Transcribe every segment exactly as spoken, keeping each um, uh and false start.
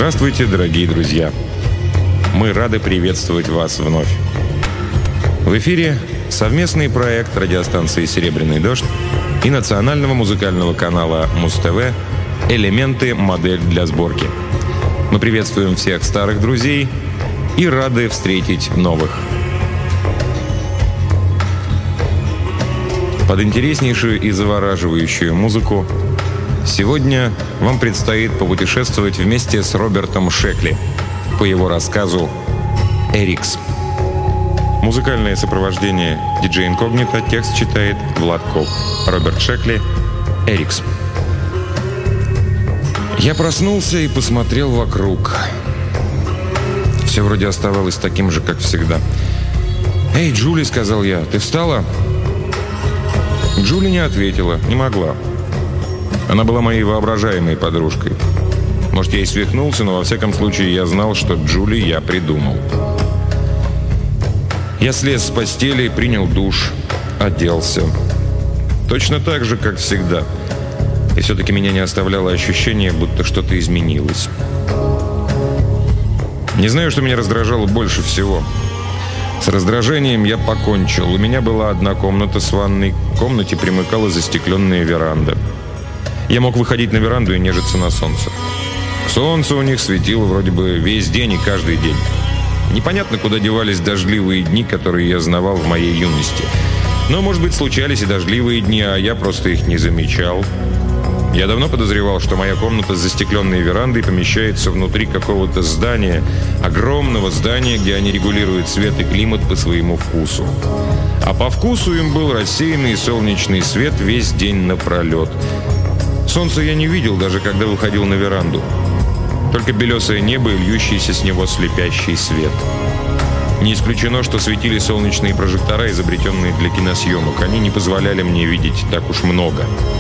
Здравствуйте, дорогие друзья! Мы рады приветствовать вас вновь. В эфире совместный проект радиостанции «Серебряный дождь» и национального музыкального канала Муз-ТВ «Элементы. Модель для сборки». Мы приветствуем всех старых друзей и рады встретить новых. Под интереснейшую и завораживающую музыку сегодня вам предстоит попутешествовать вместе с Робертом Шекли по его рассказу «Эрикс». Музыкальное сопровождение диджей Инкогнито, текст читает Влад Коп. Роберт Шекли, «Эрикс». Я проснулся и посмотрел вокруг. Все вроде оставалось таким же, как всегда. «Эй, Джули», — сказал я, — «ты встала?» Джули не ответила, не могла. Она была моей воображаемой подружкой. Может, я и свихнулся, но во всяком случае я знал, что Джули я придумал. Я слез с постели, принял душ, оделся. Точно так же, как всегда. И все-таки меня не оставляло ощущение, будто что-то изменилось. Не знаю, что меня раздражало больше всего. С раздражением я покончил. У меня была одна комната с ванной. К комнате примыкала застекленная веранда. Я мог выходить на веранду и нежиться на солнце. Солнце у них светило вроде бы весь день и каждый день. Непонятно, куда девались дождливые дни, которые я знавал в моей юности. Но, может быть, случались и дождливые дни, а я просто их не замечал. Я давно подозревал, что моя комната с застекленной верандой помещается внутри какого-то здания, огромного здания, где они регулируют свет и климат по своему вкусу. А по вкусу им был рассеянный солнечный свет весь день напролет. Солнца я не видел, даже когда выходил на веранду. Только белесое небо и льющийся с него слепящий свет. Не исключено, что светили солнечные прожектора, изобретенные для киносъемок. Они не позволяли мне видеть так уж много.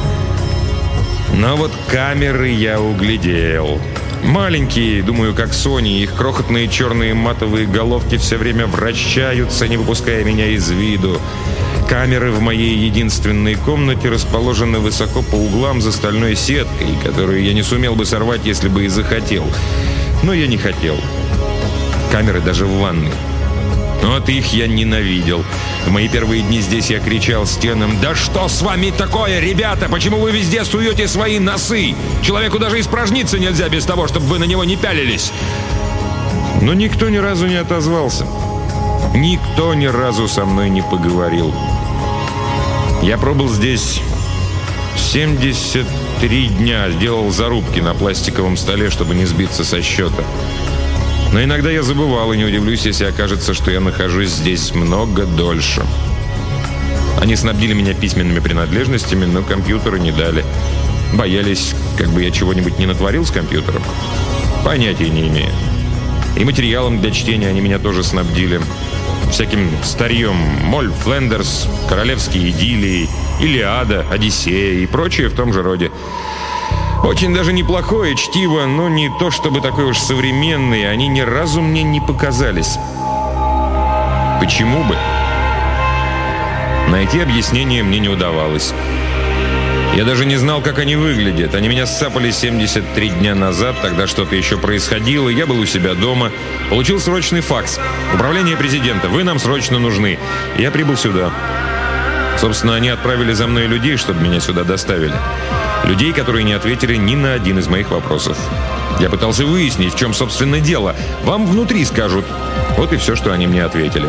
Но вот камеры я углядел. Маленькие, думаю, как Sony, их крохотные черные матовые головки все время вращаются, не выпуская меня из виду. Камеры в моей единственной комнате расположены высоко по углам за стальной сеткой, которую я не сумел бы сорвать, если бы и захотел. Но я не хотел. Камеры даже в ванной. Вот их я ненавидел. В мои первые дни здесь я кричал стенам: «Да что с вами такое, ребята? Почему вы везде суете свои носы? Человеку даже испражниться нельзя без того, чтобы вы на него не пялились!» Но никто ни разу не отозвался. Никто ни разу со мной не поговорил. Я пробыл здесь семьдесят три дня, сделал зарубки на пластиковом столе, чтобы не сбиться со счета. Но иногда я забывал, и не удивлюсь, если окажется, что я нахожусь здесь много дольше. Они снабдили меня письменными принадлежностями, но компьютеры не дали. Боялись, как бы я чего-нибудь не натворил с компьютером. Понятия не имею. И материалом для чтения они меня тоже снабдили. Всяким старьем: Моль Флендерс, Королевские идиллии, Илиада, Одиссея и прочее в том же роде. Очень даже неплохое чтиво, но не то чтобы такое уж современное. Они ни разу мне не показались. Почему бы? Найти объяснение мне не удавалось. Я даже не знал, как они выглядят. Они меня ссапали семьдесят три дня назад, тогда что-то еще происходило, я был у себя дома. Получил срочный факс. «Управление президента, вы нам срочно нужны». Я прибыл сюда. Собственно, они отправили за мной людей, чтобы меня сюда доставили. Людей, которые не ответили ни на один из моих вопросов. Я пытался выяснить, в чем, собственно, дело. Вам внутри скажут. Вот и все, что они мне ответили.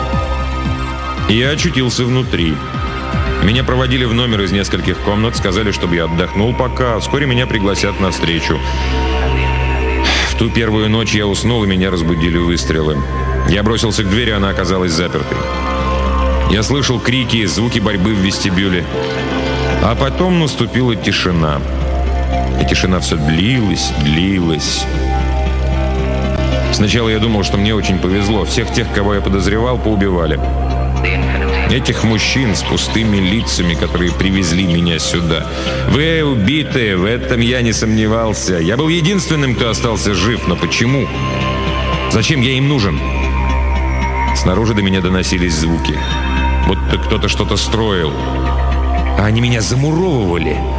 Я очутился внутри. Меня проводили в номер из нескольких комнат, сказали, чтобы я отдохнул пока, а вскоре меня пригласят на встречу. В ту первую ночь я уснул, и меня разбудили выстрелы. Я бросился к двери, она оказалась запертой. Я слышал крики, звуки борьбы в вестибюле. А потом наступила тишина. И тишина все длилась, длилась. Сначала я думал, что мне очень повезло. Всех тех, кого я подозревал, поубивали. Этих мужчин с пустыми лицами, которые привезли меня сюда. Вы убиты, в этом я не сомневался. Я был единственным, кто остался жив. Но почему? Зачем я им нужен? Снаружи до меня доносились звуки. Будто кто-то что-то строил. А они меня замуровывали.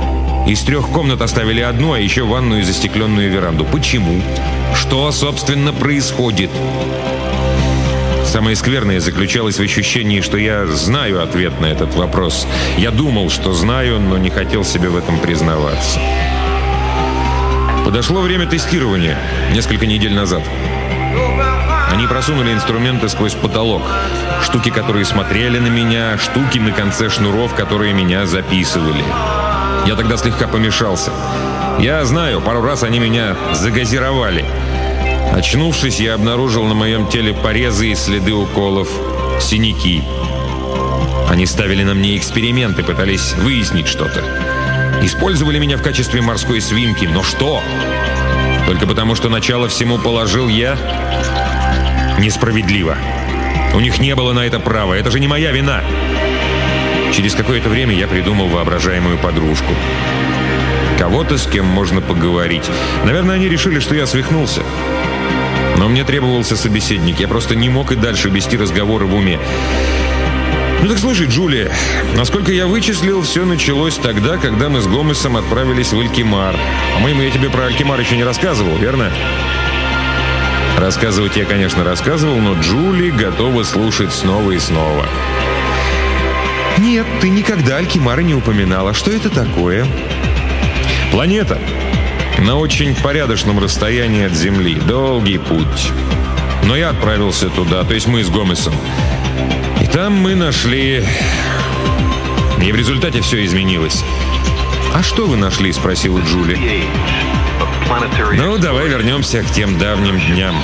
Из трех комнат оставили одну, а еще ванную и застекленную веранду. Почему? Что, собственно, происходит? Самое скверное заключалось в ощущении, что я знаю ответ на этот вопрос. Я думал, что знаю, но не хотел себе в этом признаваться. Подошло время тестирования несколько недель назад. Они просунули инструменты сквозь потолок. Штуки, которые смотрели на меня, штуки на конце шнуров, которые меня записывали. Я тогда слегка помешался. Я знаю, пару раз они меня загазировали. Очнувшись, я обнаружил на моем теле порезы и следы уколов, синяки. Они ставили на мне эксперименты, пытались выяснить что-то. Использовали меня в качестве морской свинки. Но что? Только потому, что начало всему положил я? Несправедливо. У них не было на это права. Это же не моя вина. Через какое-то время я придумал воображаемую подружку. Кого-то, с кем можно поговорить. Наверное, они решили, что я свихнулся. Но мне требовался собеседник. Я просто не мог и дальше вести разговоры в уме. Ну так слушай, Джулия, насколько я вычислил, все началось тогда, когда мы с Гомесом отправились в Алькимар. По-моему, я тебе про Алькимар еще не рассказывал, верно? Рассказывать я, конечно, рассказывал, но Джули готова слушать снова и снова. Нет, ты никогда Алькимара не упоминала. Что это такое? Планета. На очень порядочном расстоянии от Земли. Долгий путь. Но я отправился туда, то есть мы с Гомесом. И там мы нашли... И в результате все изменилось. «А что вы нашли?» — спросила Джули. Ну, давай вернемся к тем давним дням.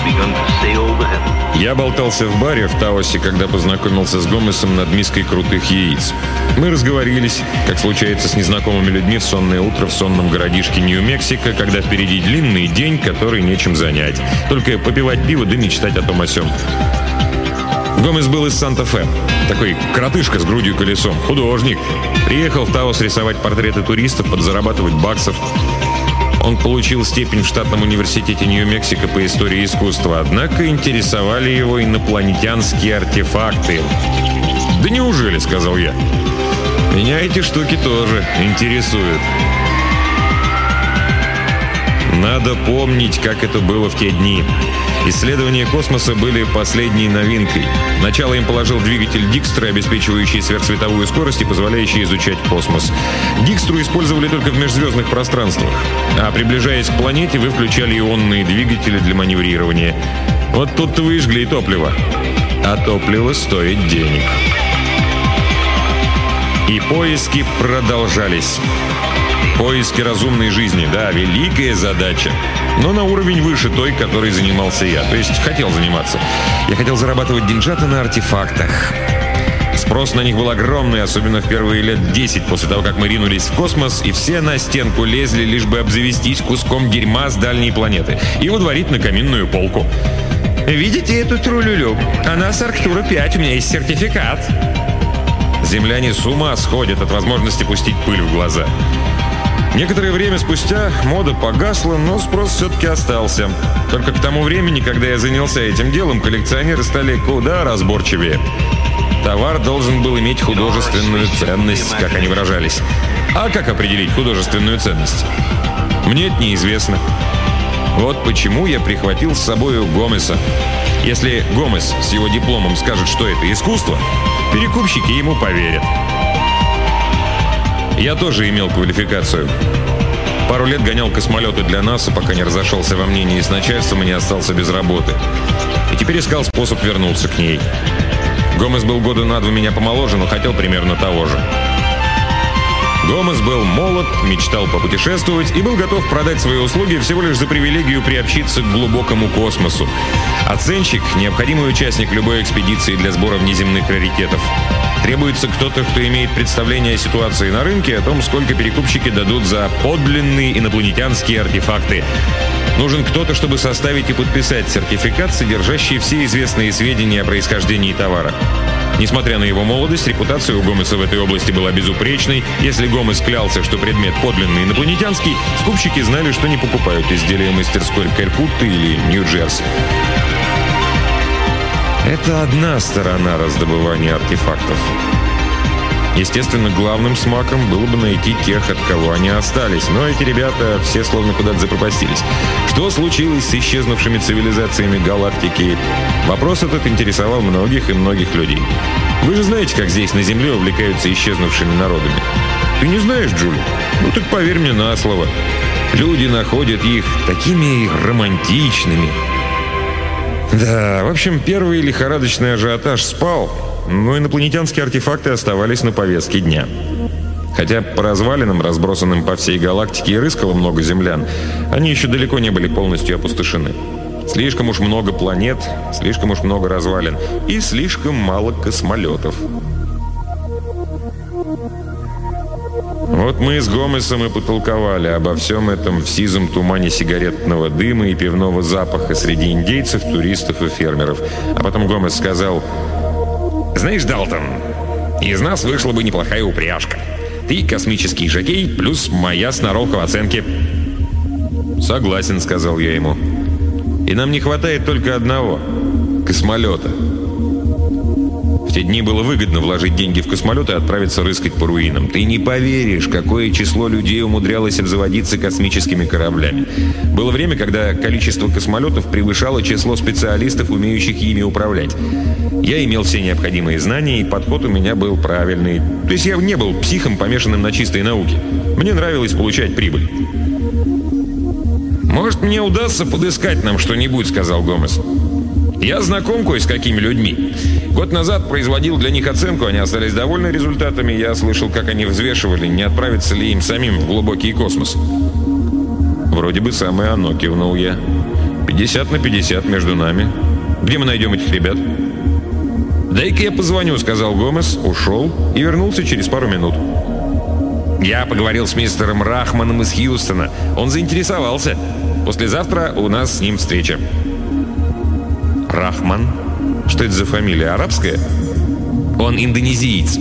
Я болтался в баре в Таосе, когда познакомился с Гомесом над миской крутых яиц. Мы разговорились, как случается с незнакомыми людьми в сонное утро в сонном городишке Нью-Мексико, когда впереди длинный день, который нечем занять. Только попивать пиво да мечтать о том о сём. Гомес был из Санта-Фе. Такой коротышка с грудью колесом. Художник. Приехал в Таос рисовать портреты туристов, подзарабатывать баксов. Он получил степень в штатном университете Нью-Мексико по истории искусства, однако интересовали его инопланетянские артефакты. «Да неужели?» — сказал я. «Меня эти штуки тоже интересуют». Надо помнить, как это было в те дни. Исследования космоса были последней новинкой. Начало им положил двигатель Дикстра, обеспечивающий сверхсветовую скорость и позволяющий изучать космос. Дикстру использовали только в межзвездных пространствах. А приближаясь к планете, вы включали ионные двигатели для маневрирования. Вот тут-то вы и жгли топливо. А топливо стоит денег. И поиски продолжались. Поиски разумной жизни, да, великая задача. Но на уровень выше той, которой занимался я. То есть хотел заниматься. Я хотел зарабатывать деньжата на артефактах. Спрос на них был огромный, особенно в первые лет десять после того, как мы ринулись в космос, и все на стенку лезли, лишь бы обзавестись куском дерьма с дальней планеты и водворить на каминную полку. «Видите эту трулюлю? Она с Арктура пять, у меня есть сертификат». Земляне с ума сходят от возможности пустить пыль в глаза. Некоторое время спустя мода погасла, но спрос все-таки остался. Только к тому времени, когда я занялся этим делом, коллекционеры стали куда разборчивее. Товар должен был иметь художественную ценность, как они выражались. А как определить художественную ценность? Мне это неизвестно. Вот почему я прихватил с собой Гомеса. Если Гомес с его дипломом скажет, что это искусство, перекупщики ему поверят. Я тоже имел квалификацию. Пару лет гонял космолеты для НАСА, пока не разошелся во мнении с начальством и не остался без работы. И теперь искал способ вернуться к ней. Гомес был года на два меня помоложе, но хотел примерно того же. Гомес был молод, мечтал попутешествовать и был готов продать свои услуги всего лишь за привилегию приобщиться к глубокому космосу. Оценщик – необходимый участник любой экспедиции для сбора внеземных раритетов. Требуется кто-то, кто имеет представление о ситуации на рынке, о том, сколько перекупщики дадут за подлинные инопланетянские артефакты. Нужен кто-то, чтобы составить и подписать сертификат, содержащий все известные сведения о происхождении товара. Несмотря на его молодость, репутация у Гомеса в этой области была безупречной. Если Гомес клялся, что предмет подлинный инопланетянский, скупщики знали, что не покупают изделия мастерской Калькутты или Нью-Джерси. Это одна сторона раздобывания артефактов. Естественно, главным смаком было бы найти тех, от кого они остались. Но эти ребята все словно куда-то запропастились. Что случилось с исчезнувшими цивилизациями галактики? Вопрос этот интересовал многих и многих людей. Вы же знаете, как здесь на Земле увлекаются исчезнувшими народами. Ты не знаешь, Джули? Ну так поверь мне на слово. Люди находят их такими романтичными. Да, в общем, первый лихорадочный ажиотаж спал, но инопланетянские артефакты оставались на повестке дня. Хотя по развалинам, разбросанным по всей галактике, и рыскало много землян, они еще далеко не были полностью опустошены. Слишком уж много планет, слишком уж много развалин и слишком мало космолетов. Вот мы с Гомесом и потолковали обо всем этом в сизом тумане сигаретного дыма и пивного запаха среди индейцев, туристов и фермеров. А потом Гомес сказал: «Знаешь, Далтон, из нас вышла бы неплохая упряжка. Ты космический жокей, плюс моя сноровка в оценке». «Согласен», — сказал я ему. «И нам не хватает только одного — космолета». В те дни было выгодно вложить деньги в космолет и отправиться рыскать по руинам. Ты не поверишь, какое число людей умудрялось обзаводиться космическими кораблями. Было время, когда количество космолетов превышало число специалистов, умеющих ими управлять. Я имел все необходимые знания, и подход у меня был правильный. То есть я не был психом, помешанным на чистой науке. Мне нравилось получать прибыль. «Может, мне удастся подыскать нам что-нибудь», — сказал Гомес. «Я знаком кое с какими людьми. Год назад производил для них оценку, они остались довольны результатами. Я слышал, как они взвешивали, не отправиться ли им самим в глубокий космос». «Вроде бы самое оно», — кивнул я. «пятьдесят на пятьдесят между нами. Где мы найдем этих ребят?» «Дай-ка я позвоню», — сказал Гомес, ушел и вернулся через пару минут. «Я поговорил с мистером Рахманом из Хьюстона. Он заинтересовался. Послезавтра у нас с ним встреча». «Рахман? Что это за фамилия? Арабская?» «Он индонезиец».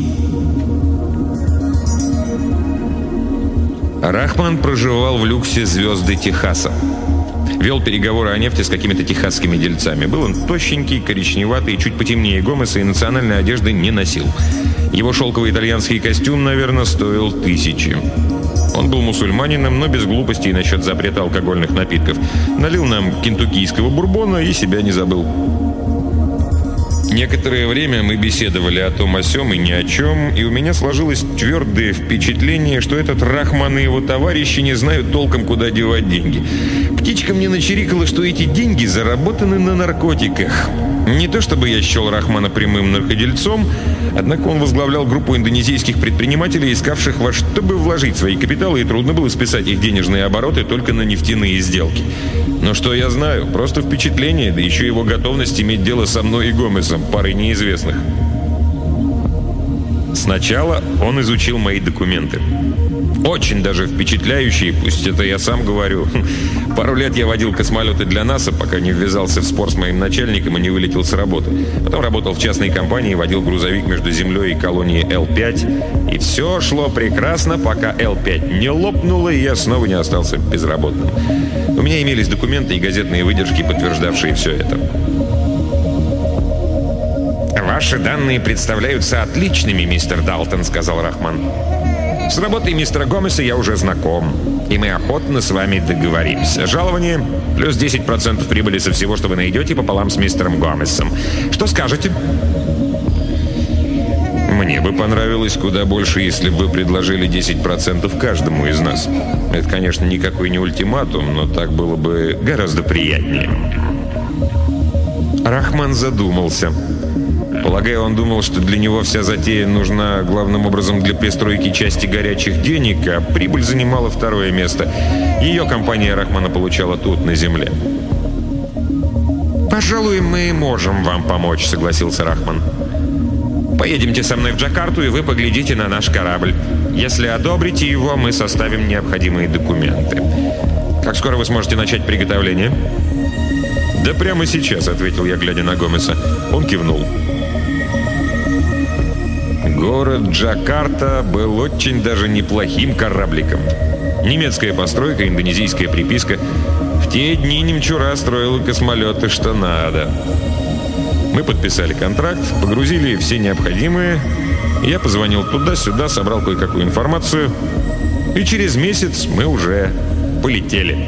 Рахман проживал в люксе «Звезды Техаса». Вел переговоры о нефти с какими-то техасскими дельцами. Был он тощенький, коричневатый, чуть потемнее Гомеса и национальной одежды не носил. Его шелковый итальянский костюм, наверное, стоил тысячи. Он был мусульманином, но без глупостей насчет запрета алкогольных напитков. Налил нам кентуккийского бурбона и себя не забыл. Некоторое время мы беседовали о том о сём и ни о чем, и у меня сложилось твердое впечатление, что этот Рахман и его товарищи не знают толком, куда девать деньги. Птичка мне начирикала, что эти деньги заработаны на наркотиках. Не то чтобы я счел Рахмана прямым наркодельцом, однако он возглавлял группу индонезийских предпринимателей, искавших во что бы вложить свои капиталы, и трудно было списать их денежные обороты только на нефтяные сделки. Но что я знаю? Просто впечатление, да еще его готовность иметь дело со мной и Гомесом, парой неизвестных. Сначала он изучил мои документы. Очень даже впечатляющие, пусть это я сам говорю. Пару лет я водил космолеты для НАСА, пока не ввязался в спор с моим начальником и не вылетел с работы. Потом работал в частной компании, водил грузовик между Землей и колонией Эл пять. И все шло прекрасно, пока Эл пять не лопнула, и я снова не остался безработным. У меня имелись документы и газетные выдержки, подтверждавшие все это. «Ваши данные представляются отличными, мистер Далтон», — сказал Рахман. «С работой мистера Гомеса я уже знаком, и мы охотно с вами договоримся. Жалование плюс десять процентов прибыли со всего, что вы найдете, пополам с мистером Гомесом. Что скажете?» «Мне бы понравилось куда больше, если бы вы предложили десять процентов каждому из нас. Это, конечно, никакой не ультиматум, но так было бы гораздо приятнее». Рахман задумался. Полагаю, он думал, что для него вся затея нужна главным образом для пристройки части горячих денег, а прибыль занимала второе место. Ее компания Рахмана получала тут, на Земле. «Пожалуй, мы можем вам помочь», — согласился Рахман. «Поедемте со мной в Джакарту, и вы поглядите на наш корабль. Если одобрите его, мы составим необходимые документы. Как скоро вы сможете начать приготовление?» «Да прямо сейчас», — ответил я, глядя на Гомеса. Он кивнул. Город Джакарта был очень даже неплохим корабликом. Немецкая постройка, индонезийская приписка. В те дни немчура строила космолеты что надо. Мы подписали контракт, погрузили все необходимое. Я позвонил туда-сюда, собрал кое-какую информацию. И через месяц мы уже полетели.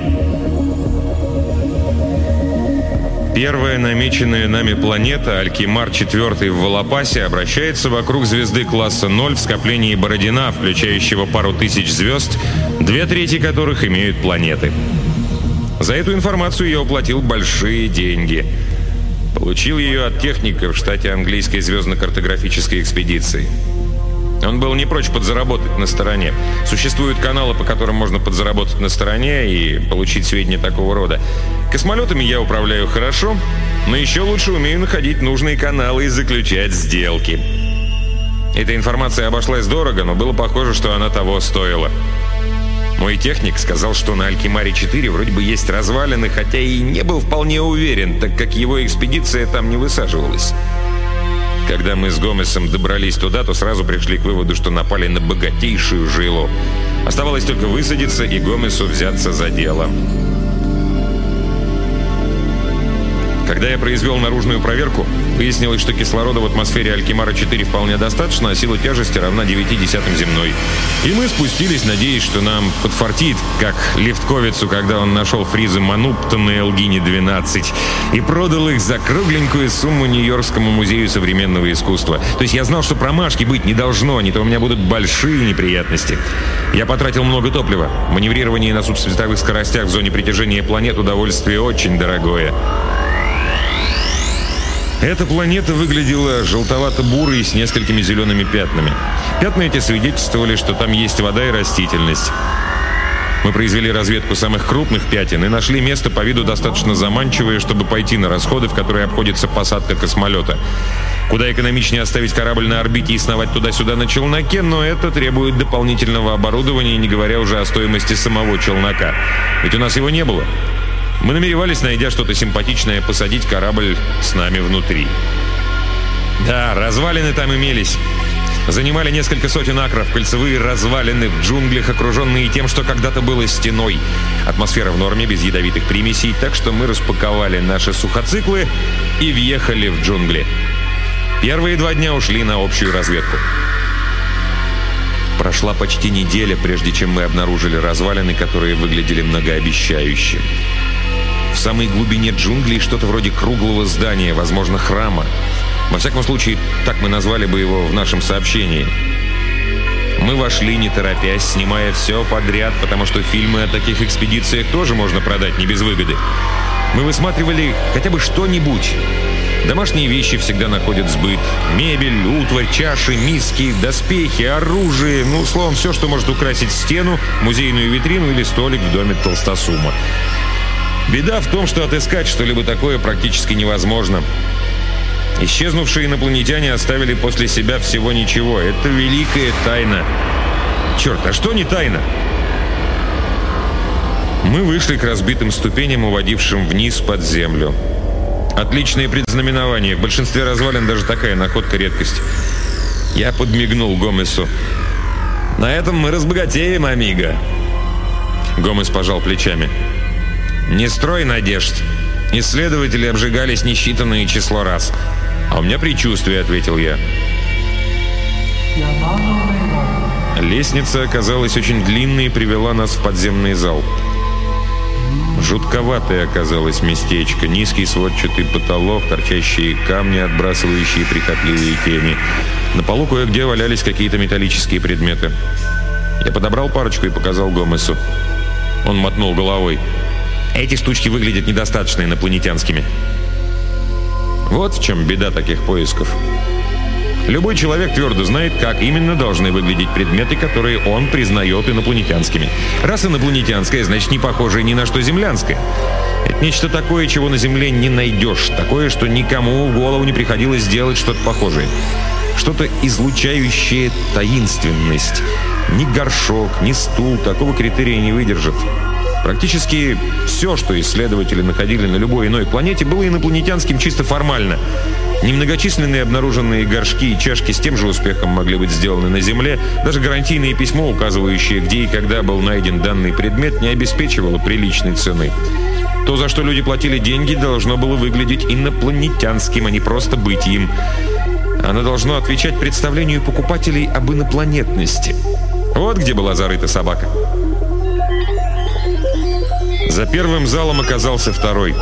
Первая намеченная нами планета, Алькимар четыре в Волопасе, обращается вокруг звезды класса ноль в скоплении Бородина, включающего пару тысяч звезд, две трети которых имеют планеты. За эту информацию я уплатил большие деньги. Получил ее от техника в штате английской звездно-картографической экспедиции. Он был не прочь подзаработать на стороне. Существуют каналы, по которым можно подзаработать на стороне и получить сведения такого рода. Космолетами я управляю хорошо, но еще лучше умею находить нужные каналы и заключать сделки. Эта информация обошлась дорого, но было похоже, что она того стоила. Мой техник сказал, что на Алькимаре четыре вроде бы есть развалины, хотя и не был вполне уверен, так как его экспедиция там не высаживалась. Когда мы с Гомесом добрались туда, то сразу пришли к выводу, что напали на богатейшую жилу. Оставалось только высадиться и Гомесу взяться за дело. Когда я произвел наружную проверку, выяснилось, что кислорода в атмосфере Алькимара четыре вполне достаточно, а сила тяжести равна девяти десятым земной. И мы спустились, надеясь, что нам подфартит, как Лефтковицу, когда он нашел фризы Манупта на Элгине двенадцать и продал их за кругленькую сумму Нью-Йоркскому музею современного искусства. То есть я знал, что промашки быть не должно, не то у меня будут большие неприятности. Я потратил много топлива. Маневрирование на субсветовых скоростях в зоне притяжения планет удовольствие очень дорогое. Эта планета выглядела желтовато-бурой с несколькими зелеными пятнами. Пятна эти свидетельствовали, что там есть вода и растительность. Мы произвели разведку самых крупных пятен и нашли место по виду достаточно заманчивое, чтобы пойти на расходы, в которые обходится посадка космолета. Куда экономичнее оставить корабль на орбите и сновать туда-сюда на челноке, но это требует дополнительного оборудования, не говоря уже о стоимости самого челнока. Ведь у нас его не было. Мы намеревались, найдя что-то симпатичное, посадить корабль с нами внутри. Да, развалины там имелись. Занимали несколько сотен акров, кольцевые развалины в джунглях, окруженные тем, что когда-то было стеной. Атмосфера в норме, без ядовитых примесей, так что мы распаковали наши сухоциклы и въехали в джунгли. Первые два дня ушли на общую разведку. Прошла почти неделя, прежде чем мы обнаружили развалины, которые выглядели многообещающе. В самой глубине джунглей что-то вроде круглого здания, возможно, храма. Во всяком случае, так мы назвали бы его в нашем сообщении. Мы вошли, не торопясь, снимая все подряд, потому что фильмы о таких экспедициях тоже можно продать не без выгоды. Мы высматривали хотя бы что-нибудь. Домашние вещи всегда находят сбыт. Мебель, утварь, чаши, миски, доспехи, оружие. Ну, словом, все, что может украсить стену, музейную витрину или столик в доме толстосума. Беда в том, что отыскать что-либо такое практически невозможно. Исчезнувшие инопланетяне оставили после себя всего ничего. Это великая тайна. Черт, а что не тайна? Мы вышли к разбитым ступеням, уводившим вниз под землю. Отличное предзнаменование. В большинстве развалин даже такая находка — редкость. Я подмигнул Гомесу. «На этом мы разбогатеем, амиго». Гомес пожал плечами. «Не строй надежд. Исследователи обжигались несчитанное число раз. А у меня предчувствие», — ответил я. Лестница оказалась очень длинной и привела нас в подземный зал. Жутковатое оказалось местечко. Низкий сводчатый потолок, торчащие камни, отбрасывающие прихотливые тени. На полу кое-где валялись какие-то металлические предметы. Я подобрал парочку и показал Гомесу. Он мотнул головой. «Эти штучки выглядят недостаточно инопланетянскими». Вот в чем беда таких поисков. Любой человек твердо знает, как именно должны выглядеть предметы, которые он признает инопланетянскими. Раз инопланетянское, значит не похожее ни на что землянское. Это нечто такое, чего на Земле не найдешь. Такое, что никому в голову не приходилось сделать что-то похожее. Что-то излучающее таинственность. Ни горшок, ни стул такого критерия не выдержит. Практически все, что исследователи находили на любой иной планете, было инопланетянским чисто формально. Немногочисленные обнаруженные горшки и чашки с тем же успехом могли быть сделаны на Земле. Даже гарантийное письмо, указывающее, где и когда был найден данный предмет, не обеспечивало приличной цены. То, за что люди платили деньги, должно было выглядеть инопланетянским, а не просто быть им. Оно должно отвечать представлению покупателей об инопланетности. Вот где была зарыта собака. За первым залом оказался второй.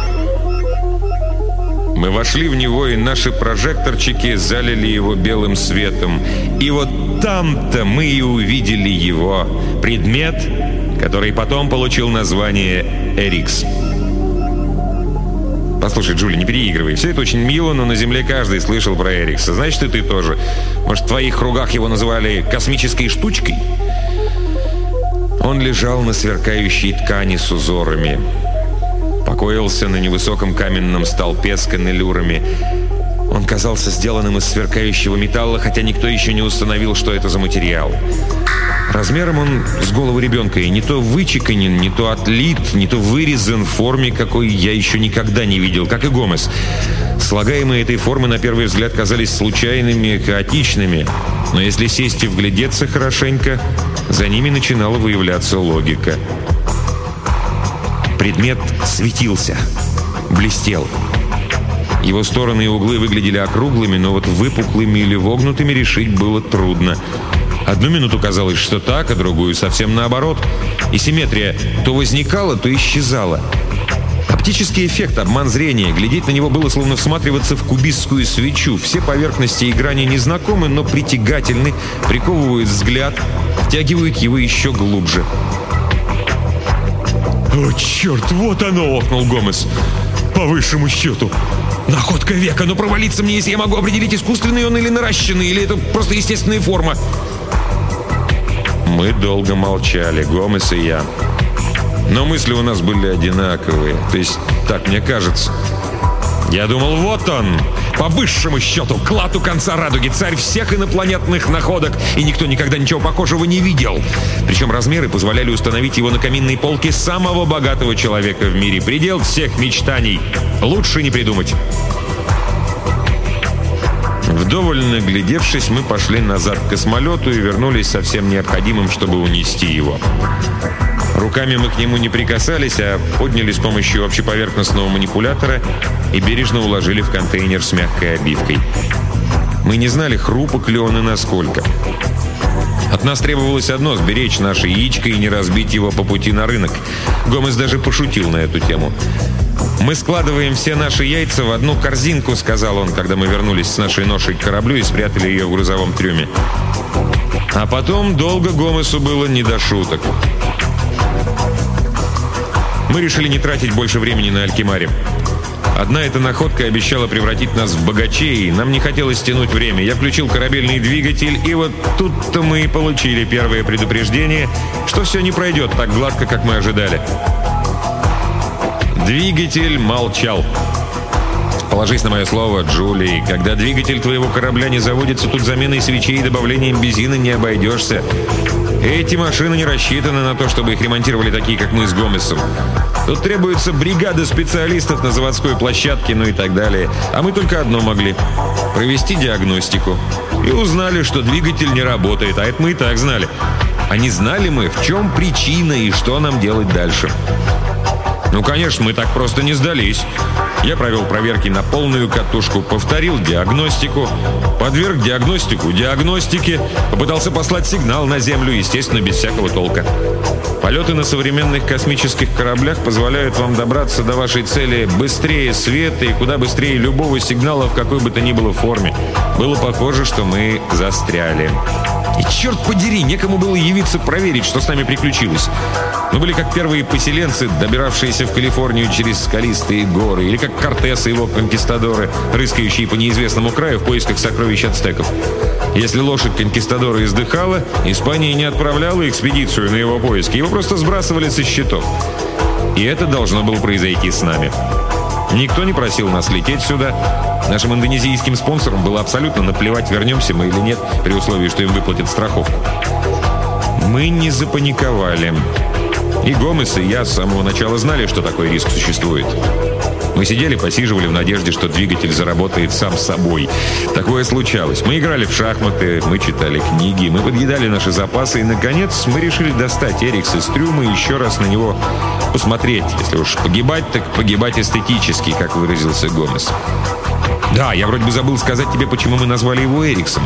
Мы вошли в него, и наши прожекторчики залили его белым светом. И вот там-то мы и увидели его. Предмет, который потом получил название «Эрикс». Послушай, Джули, не переигрывай. Все это очень мило, но на Земле каждый слышал про Эрикса. Значит, и ты тоже. Может, в твоих кругах его называли «космической штучкой»? Он лежал на сверкающей ткани с узорами. Покоился на невысоком каменном столпе с каннелюрами. Он казался сделанным из сверкающего металла, хотя никто еще не установил, что это за материал. Размером он с голову ребенка, и не то вычеканен, не то отлит, не то вырезан в форме, какой я еще никогда не видел, как и Гомес. Слагаемые этой формы на первый взгляд казались случайными, хаотичными, но если сесть и вглядеться хорошенько, за ними начинала выявляться логика. Предмет светился, блестел. Его стороны и углы выглядели округлыми, но вот выпуклыми или вогнутыми решить было трудно. Одну минуту казалось, что так, а другую совсем наоборот. И симметрия то возникала, то исчезала. Оптический эффект, обман зрения. Глядеть на него было словно всматриваться в кубистскую свечу. Все поверхности и грани незнакомы, но притягательны, приковывают взгляд, втягивают его еще глубже. «О, черт, вот оно!» — охнул Гомес. «По высшему счету! Находка века! Но провалиться мне, если я могу определить, искусственный он или наращенный, или это просто естественная форма!» Мы долго молчали, Гомес и я. Но мысли у нас были одинаковые. То есть, так мне кажется. Я думал, вот он, по высшему счету, клад у конца радуги, царь всех инопланетных находок, и никто никогда ничего похожего не видел. Причем размеры позволяли установить его на каминной полке самого богатого человека в мире. Предел всех мечтаний. Лучше не придумать. Вдоволь наглядевшись, мы пошли назад к космолету и вернулись со всем необходимым, чтобы унести его. Руками мы к нему не прикасались, а подняли с помощью общеповерхностного манипулятора и бережно уложили в контейнер с мягкой обивкой. Мы не знали, хрупок ли он и насколько. От нас требовалось одно — сберечь наше яичко и не разбить его по пути на рынок. Гомес даже пошутил на эту тему. «Мы складываем все наши яйца в одну корзинку», — сказал он, когда мы вернулись с нашей ношей к кораблю и спрятали ее в грузовом трюме. А потом долго Гомесу было не до шуток. Мы решили не тратить больше времени на Алькимаре. Одна эта находка обещала превратить нас в богачей, и нам не хотелось тянуть время. Я включил корабельный двигатель, и вот тут-то мы и получили первое предупреждение, что все не пройдет так гладко, как мы ожидали. Двигатель молчал. Положись на мое слово, Джули, когда двигатель твоего корабля не заводится, тут заменой свечей и добавлением бензина не обойдешься. Эти машины не рассчитаны на то, чтобы их ремонтировали такие, как мы с Гомесом. Тут требуется бригада специалистов на заводской площадке, ну и так далее. А мы только одно могли – провести диагностику. И узнали, что двигатель не работает, а это мы и так знали. А не знали мы, в чем причина и что нам делать дальше. Ну, конечно, мы так просто не сдались. Я провел проверки на полную катушку, повторил диагностику, подверг диагностику диагностике, попытался послать сигнал на Землю, естественно, без всякого толка. Полеты на современных космических кораблях позволяют вам добраться до вашей цели быстрее света и куда быстрее любого сигнала в какой бы то ни было форме. Было похоже, что мы застряли. И черт подери, некому было явиться проверить, что с нами приключилось. Мы были как первые поселенцы, добиравшиеся в Калифорнию через скалистые горы, или как Кортес и его конкистадоры, рыскающие по неизвестному краю в поисках сокровищ ацтеков. Если лошадь конкистадора издыхала, Испания не отправляла экспедицию на его поиски, его просто сбрасывали со счетов. И это должно было произойти с нами. Никто не просил нас лететь сюда. Нашим индонезийским спонсорам было абсолютно наплевать, вернемся мы или нет, при условии, что им выплатят страховку. Мы не запаниковали. И Гомес, и я с самого начала знали, что такой риск существует. Мы сидели, посиживали в надежде, что двигатель заработает сам собой. Такое случалось. Мы играли в шахматы, мы читали книги, мы подъедали наши запасы, и, наконец, мы решили достать Эрикса из трюма и еще раз на него посмотреть. Если уж погибать, так погибать эстетически, как выразился Гомес. Да, я вроде бы забыл сказать тебе, почему мы назвали его Эриксом.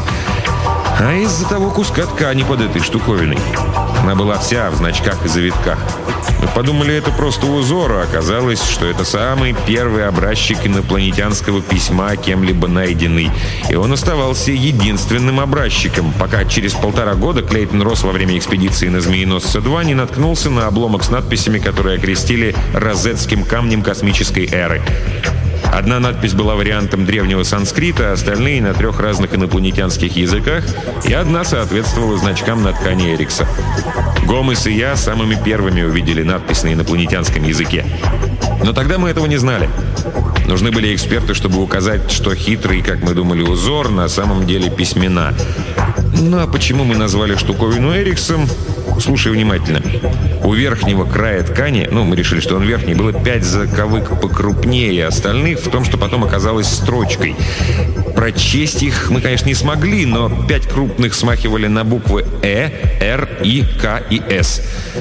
А из-за того куска ткани под этой штуковиной. Она была вся в значках и завитках. Мы подумали, это просто узор, а оказалось, что это самый первый образчик инопланетянского письма, кем-либо найденный. И он оставался единственным образчиком, пока через полтора года Клейтон Росс во время экспедиции на Змееносца-два не наткнулся на обломок с надписями, которые окрестили розетским камнем космической эры. Одна надпись была вариантом древнего санскрита, остальные на трех разных инопланетянских языках, и одна соответствовала значкам на ткани Эрикса. Гомес и я самыми первыми увидели надпись на инопланетянском языке. Но тогда мы этого не знали. Нужны были эксперты, чтобы указать, что хитрый, как мы думали, узор на самом деле письмена. Ну а почему мы назвали штуковину Эриксом? Слушай внимательно. У верхнего края ткани, ну, мы решили, что он верхний, было пять заковык покрупнее остальных, в том, что потом оказалось строчкой. Прочесть их мы, конечно, не смогли, но пять крупных смахивали на буквы «Э», «Р», «И», «К» и «С».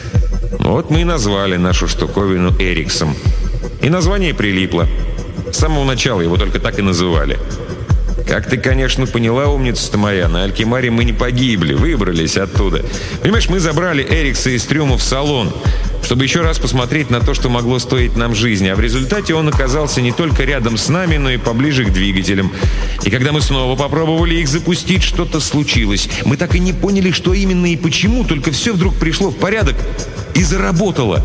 Вот мы и назвали нашу штуковину Эриксом. И название прилипло. С самого начала его только так и называли. Как ты, конечно, поняла, умница-то моя, на Алькимаре мы не погибли, выбрались оттуда. Понимаешь, мы забрали Эрикса из трюма в салон, чтобы еще раз посмотреть на то, что могло стоить нам жизни. А в результате он оказался не только рядом с нами, но и поближе к двигателям. И когда мы снова попробовали их запустить, что-то случилось. Мы так и не поняли, что именно и почему, только все вдруг пришло в порядок и заработало.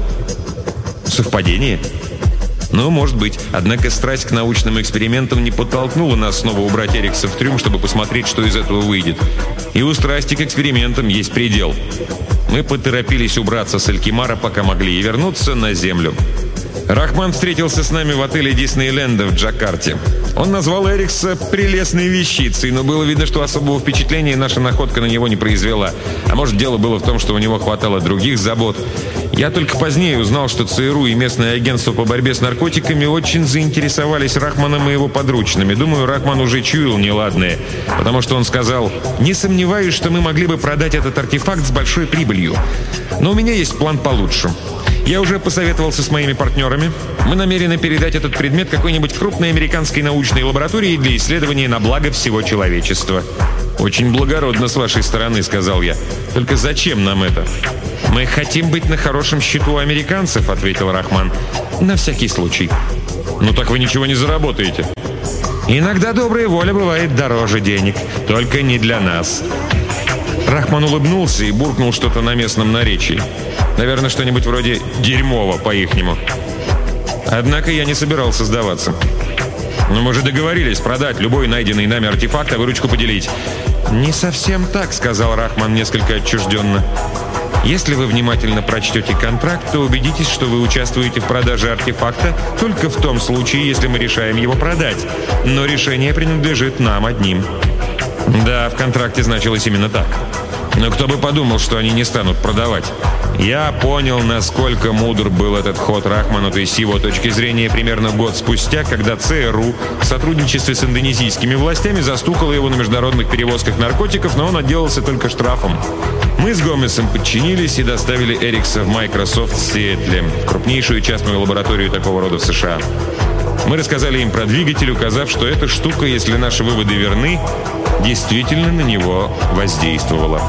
Совпадение? Ну, может быть. Однако страсть к научным экспериментам не подтолкнула нас снова убрать Эрикса в трюм, чтобы посмотреть, что из этого выйдет. И у страсти к экспериментам есть предел. Мы поторопились убраться с Алькимара, пока могли, и вернуться на Землю. Рахман встретился с нами в отеле Диснейленда в Джакарте. Он назвал Эрикса прелестной вещицей, но было видно, что особого впечатления наша находка на него не произвела. А может, дело было в том, что у него хватало других забот. Я только позднее узнал, что ЦРУ и местное агентство по борьбе с наркотиками очень заинтересовались Рахманом и его подручными. Думаю, Рахман уже чуял неладное, потому что он сказал: «Не сомневаюсь, что мы могли бы продать этот артефакт с большой прибылью. Но у меня есть план получше. Я уже посоветовался с моими партнерами. Мы намерены передать этот предмет какой-нибудь крупной американской научной лаборатории для исследования на благо всего человечества». «Очень благородно с вашей стороны», — сказал я. «Только зачем нам это?» «Мы хотим быть на хорошем счету у американцев», — ответил Рахман. «На всякий случай». «Ну так вы ничего не заработаете». «Иногда добрая воля бывает дороже денег. Только не для нас». Рахман улыбнулся и буркнул что-то на местном наречии. Наверное, что-нибудь вроде «дерьмово» по-ихнему. Однако я не собирался сдаваться. «Но мы же договорились продать любой найденный нами артефакт, а выручку поделить». «Не совсем так», — сказал Рахман несколько отчужденно. «Если вы внимательно прочтете контракт, то убедитесь, что вы участвуете в продаже артефакта только в том случае, если мы решаем его продать. Но решение принадлежит нам одним». Да, в контракте значилось именно так. Но кто бы подумал, что они не станут продавать. Я понял, насколько мудр был этот ход Рахмана, то есть с его точки зрения, примерно год спустя, когда ЦРУ в сотрудничестве с индонезийскими властями застукало его на международных перевозках наркотиков, но он отделался только штрафом. Мы с Гомесом подчинились и доставили Эрикса в Microsoft в Сиэтле, крупнейшую частную лабораторию такого рода в США. Мы рассказали им про двигатель, указав, что эта штука, если наши выводы верны, действительно на него воздействовала.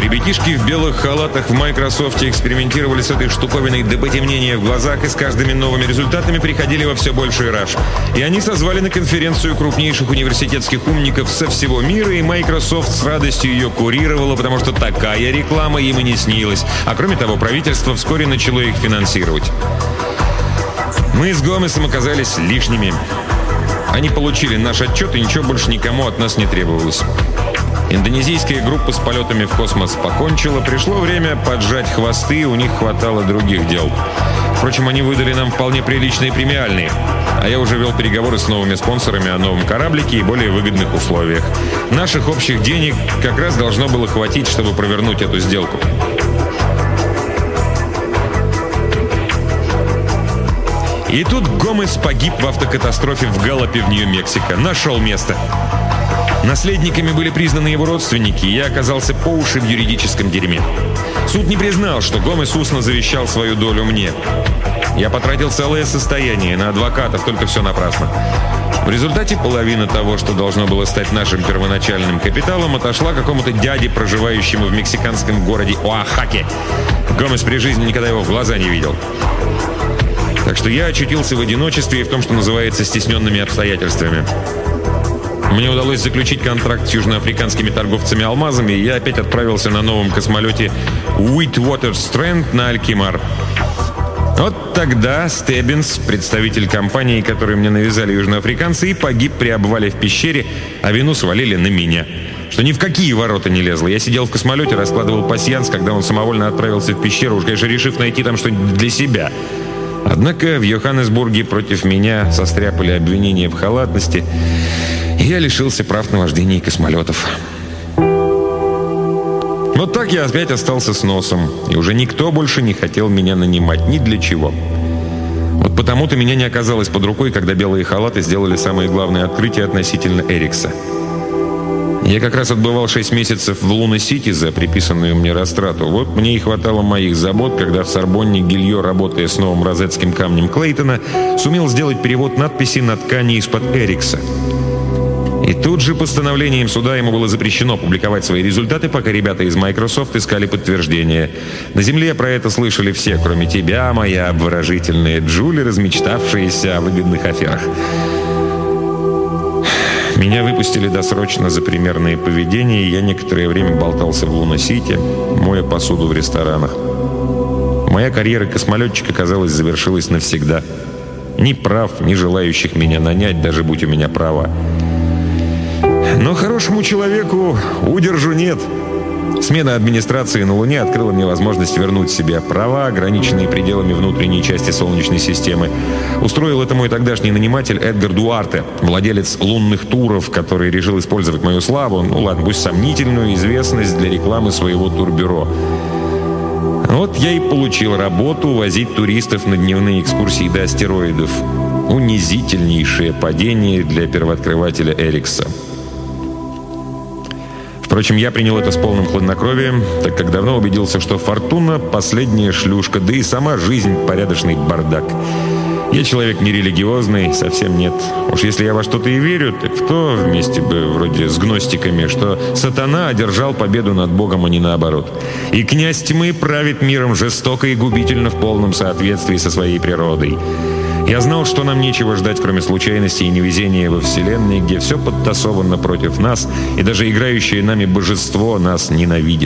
Ребятишки в белых халатах в Microsoft экспериментировали с этой штуковиной до потемнения в глазах и с каждыми новыми результатами приходили во все больший раж. И они созвали на конференцию крупнейших университетских умников со всего мира, и Microsoft с радостью ее курировала, потому что такая реклама им и не снилась. А кроме того, правительство вскоре начало их финансировать. Мы с Гомесом оказались лишними. Они получили наш отчет, и ничего больше никому от нас не требовалось. Индонезийская группа с полетами в космос покончила. Пришло время поджать хвосты, у них хватало других дел. Впрочем, они выдали нам вполне приличные премиальные. А я уже вел переговоры с новыми спонсорами о новом кораблике и более выгодных условиях. Наших общих денег как раз должно было хватить, чтобы провернуть эту сделку. И тут Гомес погиб в автокатастрофе в Галлопе в Нью-Мексико. Нашел место. Наследниками были признаны его родственники, и я оказался по уши в юридическом дерьме. Суд не признал, что Гомес устно завещал свою долю мне. Я потратил целое состояние на адвокатов, только все напрасно. В результате половина того, что должно было стать нашим первоначальным капиталом, отошла какому-то дяде, проживающему в мексиканском городе Оахаке. Гомес при жизни никогда его в глаза не видел. Так что я очутился в одиночестве и в том, что называется, стесненными обстоятельствами. Мне удалось заключить контракт с южноафриканскими торговцами алмазами, и я опять отправился на новом космолете Witwatersrand на Алькимар. Вот тогда Стеббинс, представитель компании, которую мне навязали южноафриканцы, и погиб при обвале в пещере, а вину свалили на меня. Что ни в какие ворота не лезло. Я сидел в космолете, раскладывал пасьянс, когда он самовольно отправился в пещеру, уж, конечно, решив найти там что-нибудь для себя. Однако в Йоханнесбурге против меня состряпали обвинения в халатности, и я лишился прав на вождение космолетов. Вот так я опять остался с носом, и уже никто больше не хотел меня нанимать ни для чего. Вот потому-то меня не оказалось под рукой, когда белые халаты сделали самые главные открытия относительно Эрикса. Я как раз отбывал шесть месяцев в Луна-Сити за приписанную мне растрату. Вот мне и хватало моих забот, когда в Сорбонне Гильо, работая с новым розетским камнем Клейтона, сумел сделать перевод надписи на ткани из-под Эрикса. И тут же постановлением суда ему было запрещено публиковать свои результаты, пока ребята из Microsoft искали подтверждение. На Земле про это слышали все, кроме тебя, моя обворожительная Джули, размечтавшаяся о выгодных аферах. Меня выпустили досрочно за примерное поведение, и я некоторое время болтался в Луна-Сити, моя посуду в ресторанах. Моя карьера космолетчика, казалось, завершилась навсегда. Ни прав, ни желающих меня нанять, даже будь у меня права. Но хорошему человеку удержу нет. Смена администрации на Луне открыла мне возможность вернуть себе права, ограниченные пределами внутренней части Солнечной системы. Устроил это мой тогдашний наниматель Эдгар Дуарте, владелец лунных туров, который решил использовать мою славу, ну ладно, пусть сомнительную известность для рекламы своего турбюро. Вот я и получил работу возить туристов на дневные экскурсии до астероидов. Унизительнейшее падение для первооткрывателя Эрикса. Впрочем, я принял это с полным хладнокровием, так как давно убедился, что фортуна – последняя шлюшка, да и сама жизнь – порядочный бардак. Я человек нерелигиозный, совсем нет. Уж если я во что-то и верю, так в то, вместе бы вроде с гностиками, что сатана одержал победу над Богом, а не наоборот. И князь тьмы правит миром жестоко и губительно в полном соответствии со своей природой. Я знал, что нам нечего ждать, кроме случайностей и невезения во Вселенной, где все подтасовано против нас, и даже играющее нами божество нас ненавидит.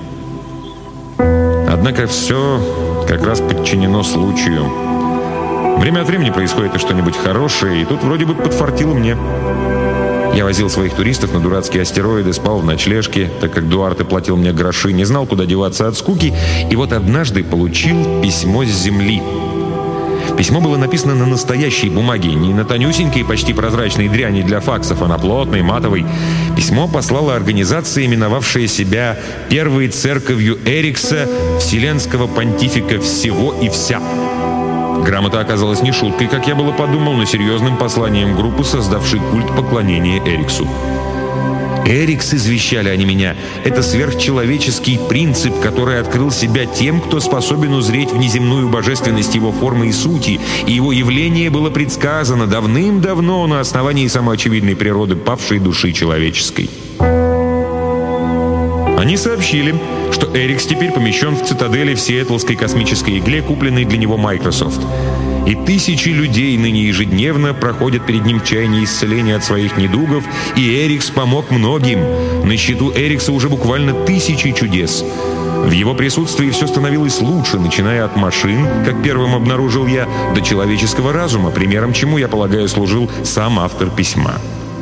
Однако все как раз подчинено случаю. Время от времени происходит и что-нибудь хорошее, и тут вроде бы подфартило мне. Я возил своих туристов на дурацкие астероиды, спал в ночлежке, так как Дуарте платил мне гроши, не знал, куда деваться от скуки, и вот однажды получил письмо с Земли. Письмо было написано на настоящей бумаге, не на тонюсенькой, почти прозрачной дряни для факсов, а на плотной, матовой. Письмо послала организация, именовавшая себя Первой Церковью Эрикса, Вселенского Понтифика всего и вся. Грамота оказалась не шуткой, как я было подумал, но серьезным посланием группы, создавшей культ поклонения Эриксу. Эрикс, извещали они меня, это сверхчеловеческий принцип, который открыл себя тем, кто способен узреть внеземную божественность его формы и сути, и его явление было предсказано давным-давно на основании самоочевидной природы павшей души человеческой. Они сообщили, что Эрикс теперь помещен в цитадели в сиэтлской космической игле, купленной для него Microsoft. И тысячи людей ныне ежедневно проходят перед ним в чаянии исцеления от своих недугов, и Эрикс помог многим. На счету Эрикса уже буквально тысячи чудес. В его присутствии все становилось лучше, начиная от машин, как первым обнаружил я, до человеческого разума, примером чему, я полагаю, служил сам автор письма.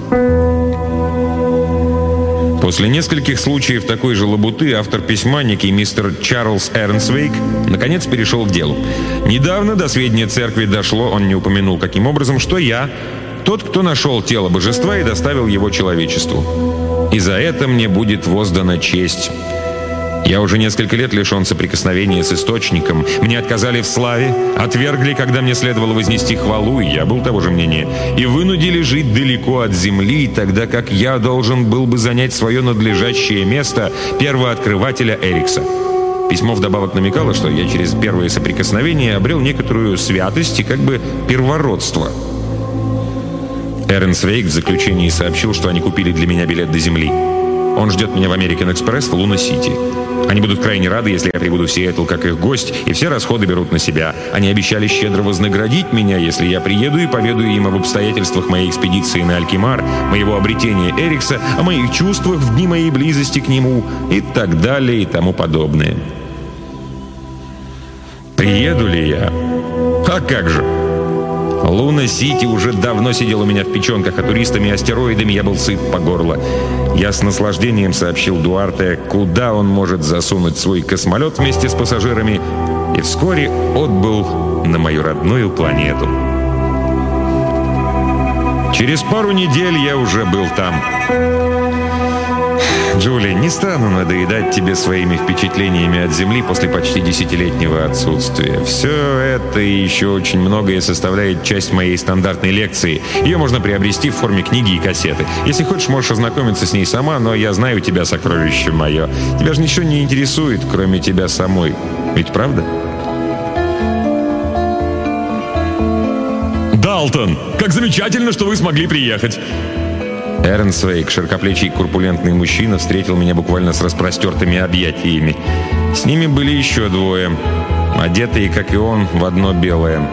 После нескольких случаев такой же лабуты автор письма, некий мистер Чарльз Эрнсвейк, наконец перешел к делу. Недавно до сведения церкви дошло, он не упомянул каким образом, что я тот, кто нашел тело божества и доставил его человечеству. И за это мне будет воздана честь. Я уже несколько лет лишен соприкосновения с Источником. Мне отказали в славе, отвергли, когда мне следовало вознести хвалу, и я был того же мнения, и вынудили жить далеко от земли, тогда как я должен был бы занять свое надлежащее место первооткрывателя Эрикса. Письмо вдобавок намекало, что я через первое соприкосновение обрел некоторую святость и как бы первородство. Эрнсвейк в заключении сообщил, что они купили для меня билет до земли. Он ждет меня в American Express в Луна-Сити. Они будут крайне рады, если я прибуду в Сиэтл как их гость, и все расходы берут на себя. Они обещали щедро вознаградить меня, если я приеду и поведаю им об обстоятельствах моей экспедиции на Алькимар, моего обретения Эрикса, о моих чувствах в дни моей близости к нему и так далее и тому подобное. Приеду ли я? А как же? Луна-Сити уже давно сидел у меня в печенках, а туристами и астероидами я был сыт по горло. Я с наслаждением сообщил Дуарте, куда он может засунуть свой космолет вместе с пассажирами, и вскоре отбыл на мою родную планету. Через пару недель я уже был там. Джули, не стану надоедать тебе своими впечатлениями от Земли после почти десятилетнего отсутствия. Все это и еще очень многое составляет часть моей стандартной лекции. Ее можно приобрести в форме книги и кассеты. Если хочешь, можешь ознакомиться с ней сама, но я знаю тебя, сокровище мое. Тебя же ничего не интересует, кроме тебя самой. Ведь правда? Далтон, как замечательно, что вы смогли приехать. Эрнсвейк, широкоплечий корпулентный мужчина, встретил меня буквально с распростертыми объятиями. С ними были еще двое, одетые, как и он, в одно белое.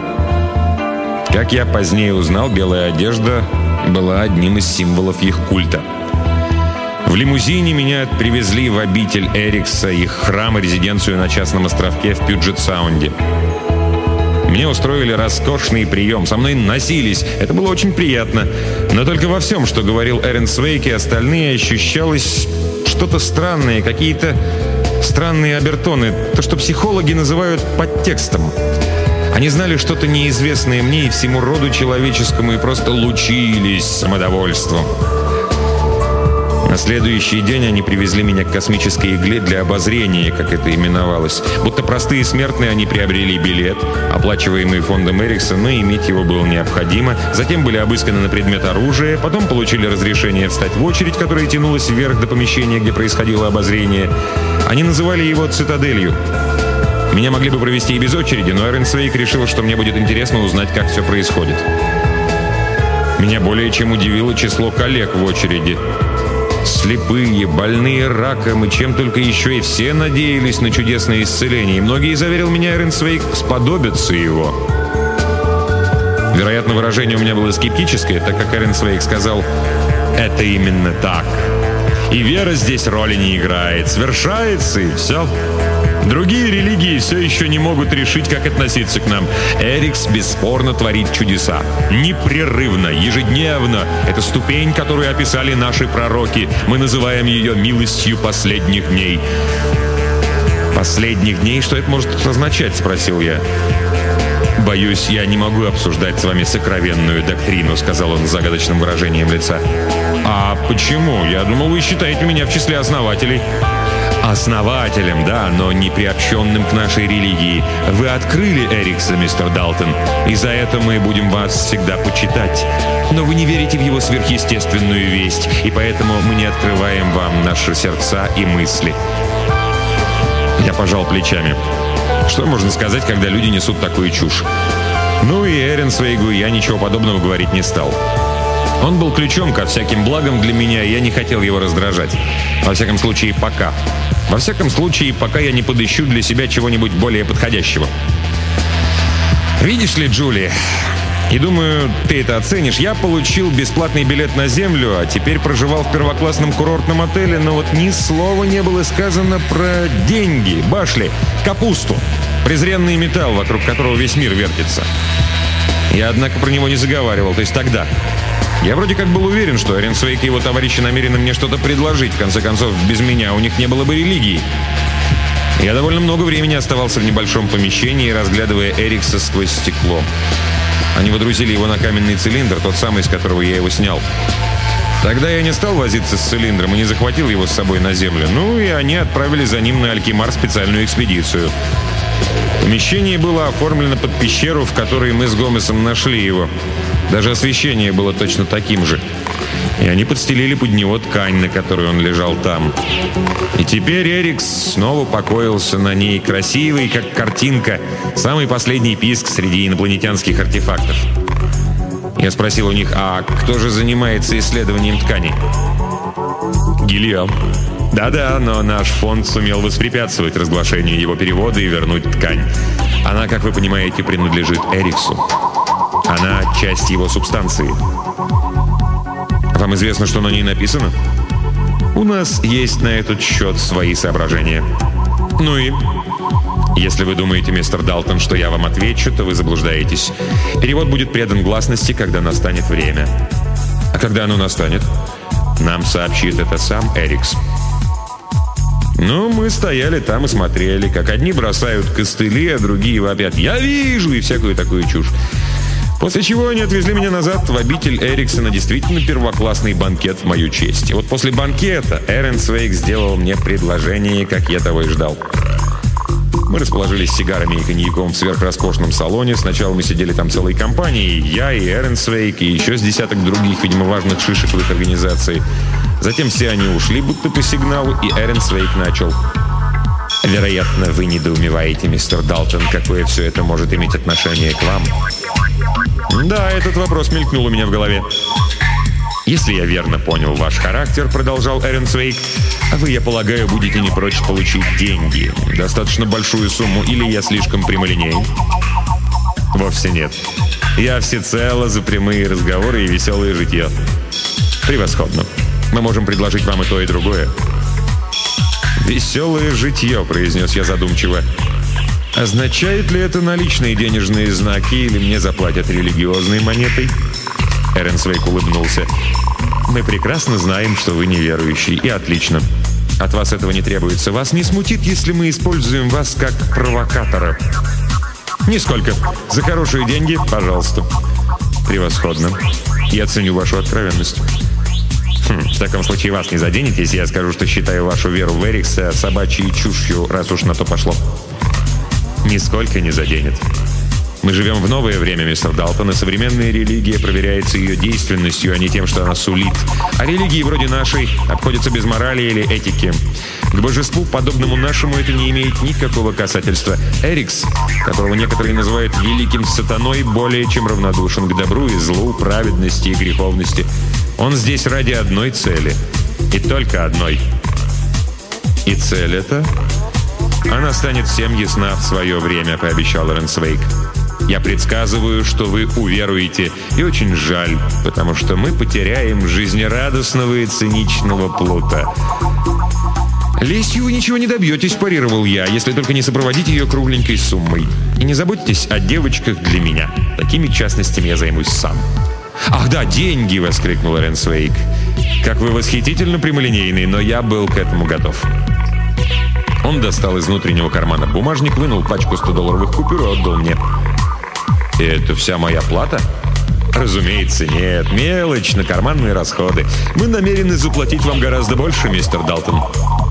Как я позднее узнал, белая одежда была одним из символов их культа. В лимузине меня привезли в обитель Эрикса, их храм и резиденцию на частном островке в Пьюджет-Саунде. Мне устроили роскошный прием, со мной носились. Это было очень приятно. Но только во всем, что говорил Эрнсвейк и остальные, ощущалось что-то странное, какие-то странные обертоны. То, что психологи называют подтекстом. Они знали что-то неизвестное мне и всему роду человеческому и просто лучились самодовольством. На следующий день они привезли меня к космической игле для обозрения, как это именовалось. Будто простые смертные, они приобрели билет, оплачиваемый фондом Эрикса, но иметь его было необходимо. Затем были обысканы на предмет оружия, потом получили разрешение встать в очередь, которая тянулась вверх до помещения, где происходило обозрение. Они называли его «цитаделью». Меня могли бы провести и без очереди, но Эрнсвейк решил, что мне будет интересно узнать, как все происходит. Меня более чем удивило число коллег в очереди. Слепые, больные раком и чем только еще, и все надеялись на чудесное исцеление. И многие, заверил меня Эрнсвейк, сподобятся его. Вероятно, выражение у меня было скептическое, так как Эрнсвейк сказал: «Это именно так. И вера здесь роли не играет. Свершается, и все. Другие религии все еще не могут решить, как относиться к нам. Эрикс бесспорно творит чудеса. Непрерывно, ежедневно. Это ступень, которую описали наши пророки. Мы называем ее милостью последних дней». «Последних дней? Что это может означать?» — спросил я. «Боюсь, я не могу обсуждать с вами сокровенную доктрину», — сказал он с загадочным выражением лица. «А почему? Я думал, вы считаете меня в числе основателей». «Основателем, да, но не приобщенным к нашей религии. Вы открыли Эрикса, мистер Далтон, и за это мы будем вас всегда почитать. Но вы не верите в его сверхъестественную весть, и поэтому мы не открываем вам наши сердца и мысли». Я пожал плечами. Что можно сказать, когда люди несут такую чушь? Ну и Эрнсвейгу я ничего подобного говорить не стал. Он был ключом ко всяким благам для меня, и я не хотел его раздражать. Во всяком случае, пока. Во всяком случае, пока я не подыщу для себя чего-нибудь более подходящего. Видишь ли, Джули, и думаю, ты это оценишь, я получил бесплатный билет на Землю, а теперь проживал в первоклассном курортном отеле, но вот ни слова не было сказано про деньги, башли, капусту, презренный металл, вокруг которого весь мир вертится. Я, однако, про него не заговаривал, то есть тогда. Я вроде как был уверен, что Эренсвейк и его товарищи намерены мне что-то предложить. В конце концов, без меня у них не было бы религии. Я довольно много времени оставался в небольшом помещении, разглядывая Эрикса сквозь стекло. Они водрузили его на каменный цилиндр, тот самый, с которого я его снял. Тогда я не стал возиться с цилиндром и не захватил его с собой на землю. Ну и они отправили за ним на Алькимар специальную экспедицию. Помещение было оформлено под пещеру, в которой мы с Гомесом нашли его. Даже освещение было точно таким же. И они подстелили под него ткань, на которой он лежал там. И теперь Эрикс снова покоился на ней, красивый, как картинка, самый последний писк среди инопланетянских артефактов. Я спросил у них, а кто же занимается исследованием тканей? Гильям. Да-да, но наш фонд сумел воспрепятствовать разглашению его перевода и вернуть ткань. Она, как вы понимаете, принадлежит Эриксу. Она часть его субстанции. Вам известно, что на ней написано? У нас есть на этот счет свои соображения. Ну и... Если вы думаете, мистер Далтон, что я вам отвечу, то вы заблуждаетесь. Перевод будет предан гласности, когда настанет время. А когда оно настанет? Нам сообщит это сам Эрикс. Ну, мы стояли там и смотрели, как одни бросают костыли, а другие вопят «Я вижу!» и всякую такую чушь. После чего они отвезли меня назад в обитель Эрикса на действительно первоклассный банкет в мою честь. И вот после банкета Эренсвейк сделал мне предложение, как я того и ждал. Мы расположились с сигарами и коньяком в сверхроскошном салоне. Сначала мы сидели там целой компанией. Я и Эренсвейк, и еще с десяток других, видимо, важных шишек в их организации. Затем все они ушли, будто по сигналу, и Эренсвейк начал. «Вероятно, вы недоумеваете, мистер Далтон, какое все это может иметь отношение к вам?» «Да, этот вопрос мелькнул у меня в голове». «Если я верно понял ваш характер, — продолжал Эренсвейк, — вы, я полагаю, будете не прочь получить деньги. Достаточно большую сумму, или я слишком прямолинеен?» «Вовсе нет. Я всецело за прямые разговоры и веселое житье». «Превосходно. Мы можем предложить вам и то, и другое». «Веселое житье», — произнес я задумчиво. «Означает ли это наличные денежные знаки, или мне заплатят религиозной монетой?» Эренсвейк улыбнулся. «Мы прекрасно знаем, что вы неверующий, и отлично. От вас этого не требуется. Вас не смутит, если мы используем вас как провокатора?» «Нисколько. За хорошие деньги, пожалуйста». «Превосходно. Я ценю вашу откровенность». Хм, «В таком случае вас не заденете, если я скажу, что считаю вашу веру в Эрикса собачьей чушью, раз уж на то пошло?» «Нисколько не заденет. Мы живем в новое время, мистер Далтон, и современная религия проверяется ее действенностью, а не тем, что она сулит. А религии вроде нашей обходятся без морали или этики. К божеству, подобному нашему, это не имеет никакого касательства. Эрикс, которого некоторые называют великим сатаной, более чем равнодушен к добру и злу, праведности и греховности. Он здесь ради одной цели. И только одной. И цель эта? Она станет всем ясна в свое время, пообещал Эренсвейк. Я предсказываю, что вы уверуете, и очень жаль, потому что мы потеряем жизнерадостного и циничного плута. «Лестью вы ничего не добьетесь», – парировал я, «если только не сопроводите ее кругленькой суммой. И не заботьтесь о девочках для меня. Такими частностями я займусь сам». «Ах да, деньги!» – воскликнул Эренсвейк. «Как вы восхитительно прямолинейный, но я был к этому готов». Он достал из внутреннего кармана бумажник, вынул пачку сто-долларовых купюр и отдал мне. «И это вся моя плата?» «Разумеется, нет. Мелочь на карманные расходы. Мы намерены заплатить вам гораздо больше, мистер Далтон».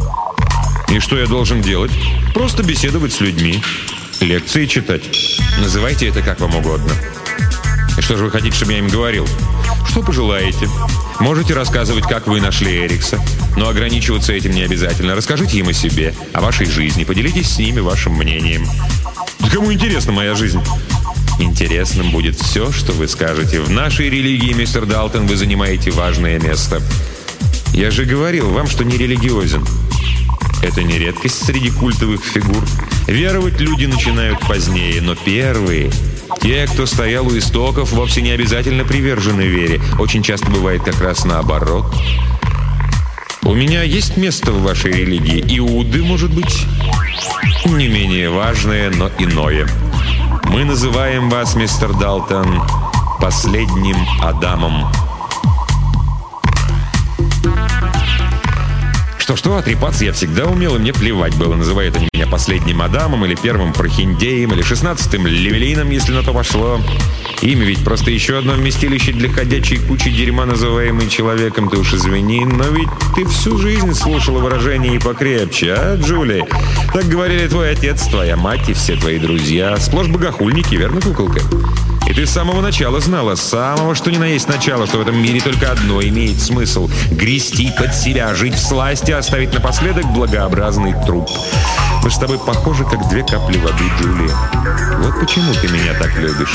«И что я должен делать?» «Просто беседовать с людьми. Лекции читать. Называйте это как вам угодно». «И что же вы хотите, чтобы я им говорил?» «Что пожелаете. Можете рассказывать, как вы нашли Эрикса. Но ограничиваться этим не обязательно. Расскажите им о себе, о вашей жизни. Поделитесь с ними вашим мнением». «Да кому интересна моя жизнь?» Интересным будет все, что вы скажете. В нашей религии, мистер Далтон, вы занимаете важное место. Я же говорил вам, что не религиозен. Это не редкость среди культовых фигур. Веровать люди начинают позднее, но первые, те, кто стоял у истоков, вовсе не обязательно привержены вере. Очень часто бывает как раз наоборот. У меня есть место в вашей религии. Иуды, может быть, не менее важное, но иное. Мы называем вас, мистер Далтон, последним Адамом. Что-что, отрепаться я всегда умел, и мне плевать было, называют они меня последним Адамом, или первым Прохиндеем, или шестнадцатым Левелином, если на то пошло. Имя ведь просто еще одно вместилище для ходячей кучи дерьма, называемой человеком, ты уж извини, но ведь ты всю жизнь слушала выражение «и покрепче», а, Джули? Так говорили твой отец, твоя мать и все твои друзья. Сплошь богохульники, верно, куколка? И ты с самого начала знала, с самого что ни на есть начала, что в этом мире только одно имеет смысл — грести под себя, жить в сласти, оставить напоследок благообразный труп. Мы с тобой похожи, как две капли воды, Джулия. Вот почему ты меня так любишь.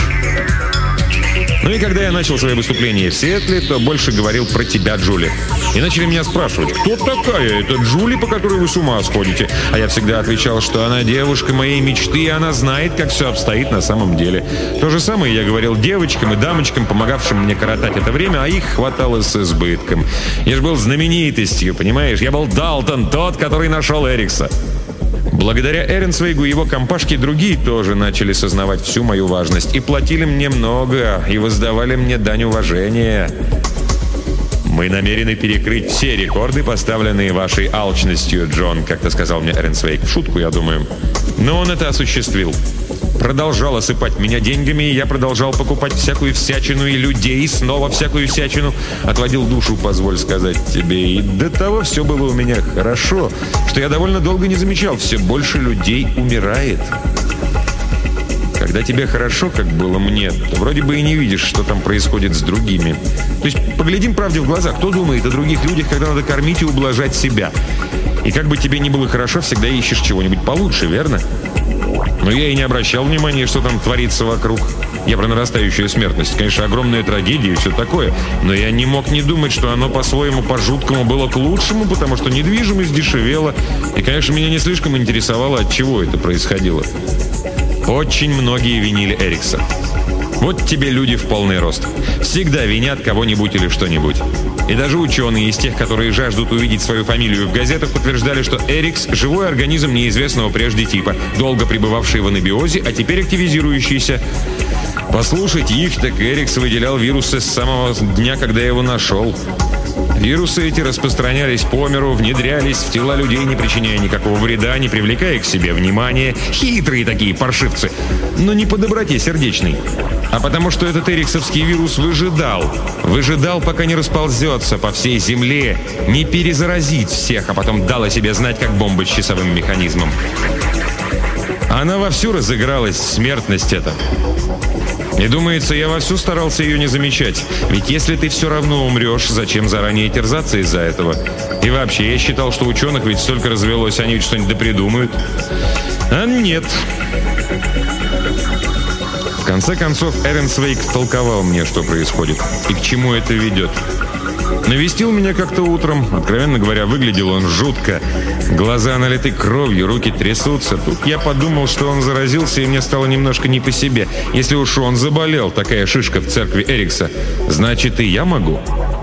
Ну и когда я начал свое выступление в Сиэтле, то больше говорил про тебя, Джули. И начали меня спрашивать, кто такая эта Джули, по которой вы с ума сходите? А я всегда отвечал, что она девушка моей мечты, и она знает, как все обстоит на самом деле. То же самое я говорил девочкам и дамочкам, помогавшим мне коротать это время, а их хватало с избытком. Я же был знаменитостью, понимаешь? Я был Далтон, тот, который нашел Эрикса. Благодаря Эренсвейгу и его компашке другие тоже начали сознавать всю мою важность и платили мне много, и воздавали мне дань уважения. «Мы намерены перекрыть все рекорды, поставленные вашей алчностью, Джон», как-то сказал мне Эренсвейг. В шутку, я думаю. Но он это осуществил. Продолжал осыпать меня деньгами, и я продолжал покупать всякую всячину и людей, снова всякую всячину. Отводил душу, позволь сказать тебе. И до того все было у меня хорошо, что я довольно долго не замечал. Все больше людей умирает. Когда тебе хорошо, как было мне, то вроде бы и не видишь, что там происходит с другими. То есть поглядим правде в глаза. Кто думает о других людях, когда надо кормить и ублажать себя? И как бы тебе ни было хорошо, всегда ищешь чего-нибудь получше, верно? Но я и не обращал внимания, что там творится вокруг. Я про нарастающую смертность. Конечно, огромная трагедия и все такое. Но я не мог не думать, что оно по-своему, по-жуткому было к лучшему, потому что недвижимость дешевела. И, конечно, меня не слишком интересовало, от чего это происходило. Очень многие винили Эрикса. Вот тебе люди в полный рост. Всегда винят кого-нибудь или что-нибудь. И даже ученые из тех, которые жаждут увидеть свою фамилию в газетах, утверждали, что Эрикс – живой организм неизвестного прежде типа, долго пребывавший в анабиозе, а теперь активизирующийся. Послушайте их, так Эрикс выделял вирусы с самого дня, когда я его нашел. Вирусы эти распространялись по миру, внедрялись в тела людей, не причиняя никакого вреда, не привлекая к себе внимания. Хитрые такие паршивцы, но не по доброте сердечной, а потому что этот эриксовский вирус выжидал. Выжидал, пока не расползется по всей земле, не перезаразить всех, а потом дал о себе знать, как бомба с часовым механизмом. Она вовсю разыгралась, смертность эта. И думается, я вовсю старался ее не замечать. Ведь если ты все равно умрешь, зачем заранее терзаться из-за этого? И вообще, я считал, что ученых ведь столько развелось, они ведь что-нибудь допридумают. А нет. В конце концов, Эренсвейг толковал мне, что происходит и к чему это ведет. Навестил меня как-то утром. Откровенно говоря, выглядел он жутко. Глаза налиты кровью, руки трясутся. Тут я подумал, что он заразился, и мне стало немножко не по себе. Если уж он заболел, такая шишка в церкви Эрикса, значит, и я могу.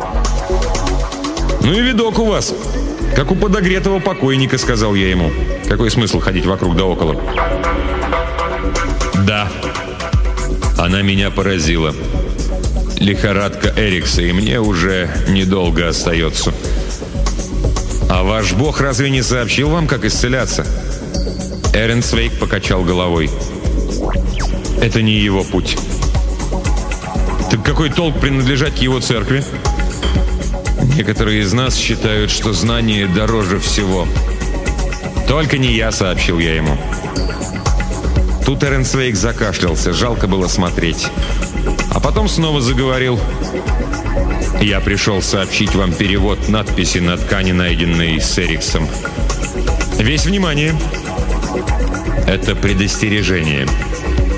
«Ну и видок у вас, как у подогретого покойника», — сказал я ему. Какой смысл ходить вокруг да около? Да, она меня поразила. Лихорадка Эрикса, и мне уже недолго остается. А ваш бог разве не сообщил вам, как исцеляться? Эренсвейг покачал головой. Это не его путь. Так какой толк принадлежать к его церкви? Некоторые из нас считают, что знание дороже всего. Только не я, сообщил я ему. Тут Эренсвейг закашлялся, жалко было смотреть. А потом снова заговорил. «Я пришел сообщить вам перевод надписи на ткани, найденной с Эриксом. Весь внимание. Это предостережение.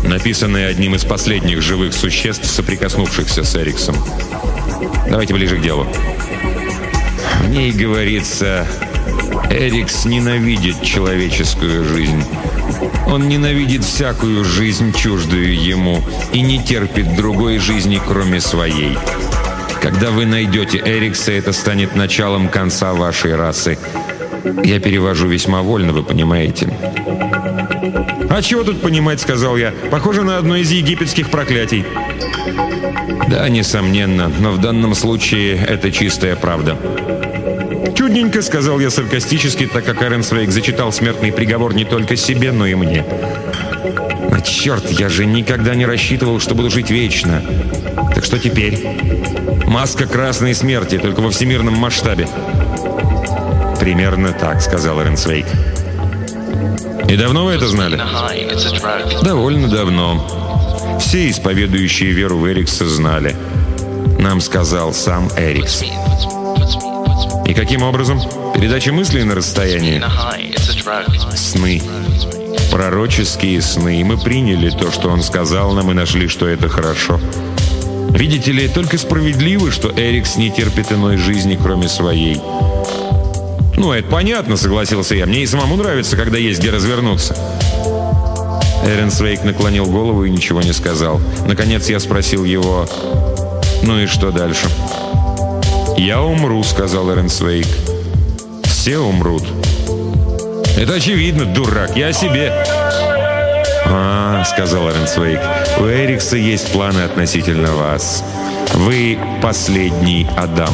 написанное одним из последних живых существ, соприкоснувшихся с Эриксом. Давайте ближе к делу. В ней говорится: Эрикс ненавидит человеческую жизнь. Он ненавидит всякую жизнь, чуждую ему, и не терпит другой жизни, кроме своей. Когда вы найдете Эрикса, это станет началом конца вашей расы. Я перевожу весьма вольно, вы понимаете. «А чего тут понимать?» — сказал я. «Похоже на одно из египетских проклятий». «Да, несомненно, но в данном случае это чистая правда». «Чудненько», — сказал я саркастически, так как Эренсвейк зачитал смертный приговор не только себе, но и мне. «Но черт, я же никогда не рассчитывал, что буду жить вечно. Так что теперь? Маска красной смерти, только во всемирном масштабе». «Примерно так», — сказал Эренсвейк. «И давно вы это знали?» «Довольно давно. Все исповедующие веру в Эрикса знали. Нам сказал сам Эрикс». «И каким образом? Передача мыслей на расстоянии?» «Сны. Пророческие сны. И мы приняли то, что он сказал нам, и нашли, что это хорошо. Видите ли, только справедливо, что Эрикс не терпит иной жизни, кроме своей». «Ну, это понятно», — согласился я. «Мне и самому нравится, когда есть где развернуться». Эренсвейк наклонил голову и ничего не сказал. Наконец я спросил его: «Ну и что дальше?» «Я умру», — сказал Эренсвейк. «Все умрут». «Это очевидно, дурак, я о себе». «А, — сказал Эренсвейк, — у Эрикса есть планы относительно вас. Вы последний Адам».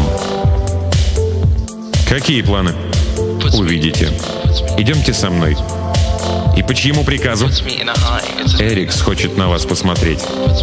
«Какие планы?» «Увидите. Идемте со мной». «И по чьему приказу?» «Эрикс хочет на вас посмотреть».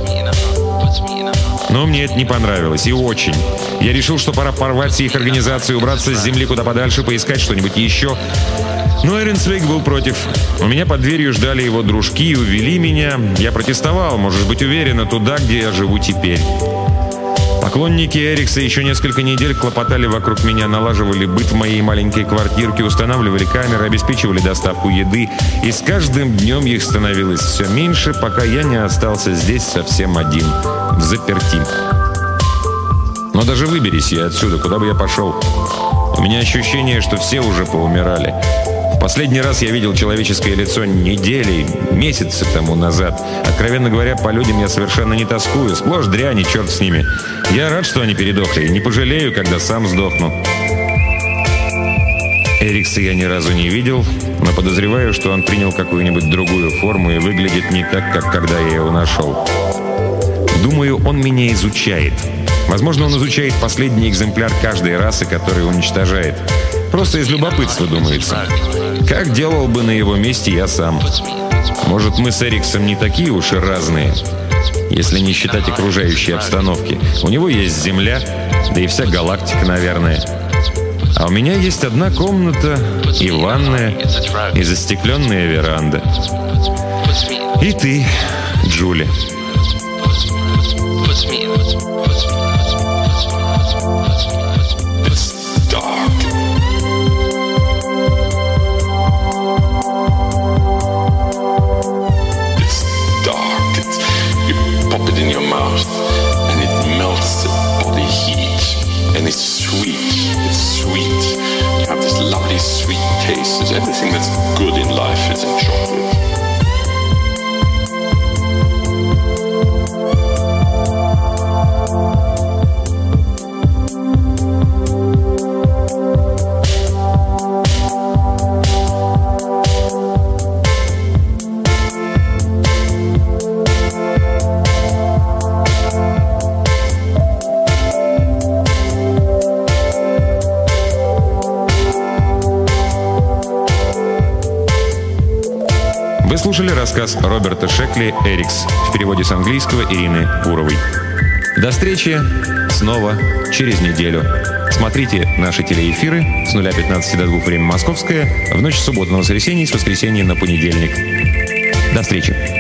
Но мне это не понравилось, и очень. Я решил, что пора порвать с их организацией, убраться с земли куда подальше, поискать что-нибудь еще. Но Эренсвейк был против. У меня под дверью ждали его дружки и увели меня. Я протестовал, можешь быть уверена, туда, где я живу теперь. Поклонники Эрикса еще несколько недель хлопотали вокруг меня, налаживали быт в моей маленькой квартирке, устанавливали камеры, обеспечивали доставку еды. И с каждым днем их становилось все меньше, пока я не остался здесь совсем один, взаперти. Но даже выберись я отсюда, куда бы я пошел, у меня ощущение, что все уже поумирали. В последний раз я видел человеческое лицо недели, месяцы тому назад. Откровенно говоря, по людям я совершенно не тоскую. Сплошь дрянь, и черт с ними. Я рад, что они передохли, и не пожалею, когда сам сдохну. Эрикса я ни разу не видел, но подозреваю, что он принял какую-нибудь другую форму и выглядит не так, как когда я его нашел. Думаю, он меня изучает. Возможно, он изучает последний экземпляр каждой расы, которую уничтожает. Просто из любопытства, думается. Как делал бы на его месте я сам. Может, мы с Эриксом не такие уж и разные, если не считать окружающей обстановки. У него есть Земля, да и вся галактика, наверное. А у меня есть одна комната, и ванная, и застекленная веранда. И ты, Джули. In your mouth, and it melts the body heat, and it's sweet, it's sweet. You have this lovely sweet taste. There's everything that's good in life is in chocolate. Вы слушали рассказ Роберта Шекли «Эрикс» в переводе с английского Ирины Гуровой. До встречи снова через неделю. Смотрите наши телеэфиры с нуля пятнадцати до двух время московское, в ночь с субботы на воскресенье и с воскресенья на понедельник. До встречи.